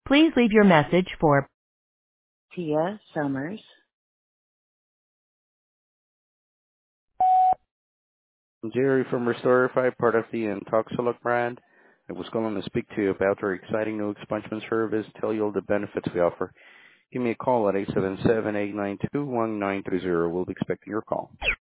Please leave your message for Tia Summers. Jerry from Restorify, part of the Intoxilog brand. I was calling to speak to you about our exciting new expungement service, tell you all the benefits we offer. Give me a call at 877-892-1930. We'll be expecting your call.